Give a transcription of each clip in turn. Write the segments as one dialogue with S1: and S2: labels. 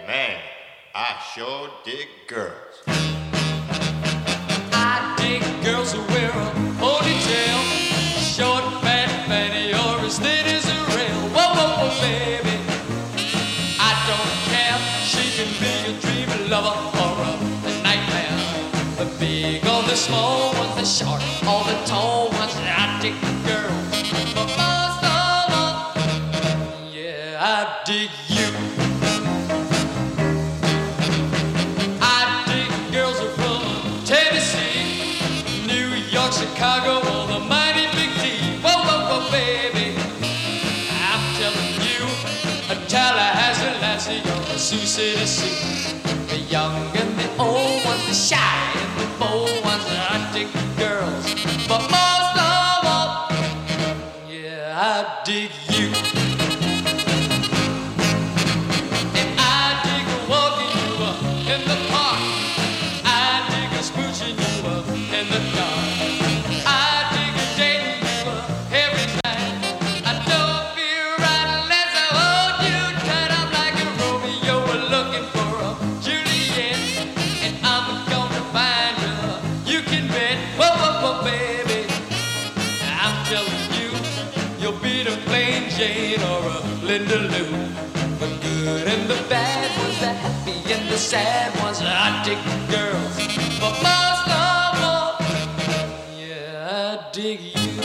S1: Man, I sure dig girls.
S2: I dig girls who wear a ponytail, short, fat fanny, or as thin as a rail. Whoa, whoa, whoa, baby. I don't care. She can be a dreamy lover or a nightmare. The big or the small ones, the short or the tall ones. I dig girls, but most of all, yeah, I dig you. Chicago or the mighty Big D. Whoa, whoa, whoa, baby. I'm telling you, a Tallahassee lassie or a Sioux City Sioux. The young and the old ones, the shy and the bold ones. I dig girls, but most of all, yeah, I dig you. And I dig walking you in the park. I dig smooching you in the dark. You'll beat a plain Jane or a Linda Lou. The good and the bad ones, the happy and the sad ones. I dig girls, but most of all, yeah, I dig you.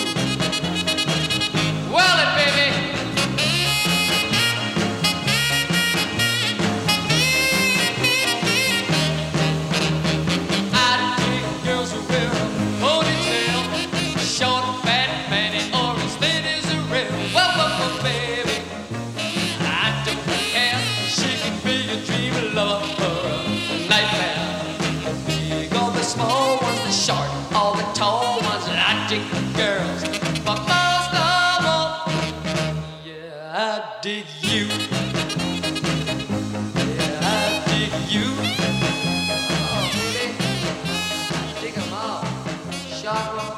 S2: Well, it, baby. I dig girls who wear a ponytail, short, fat fanny, or as thin as a rail. Whoa, whoa, whoa, baby. I don't care. She can be a dreamy lover or a nightmare. The big or the small ones, the short or the tall ones. I dig girls, but most of all, yeah, I dig you. Yeah, I dig you. Oh, baby, I dig 'em all. Short ones.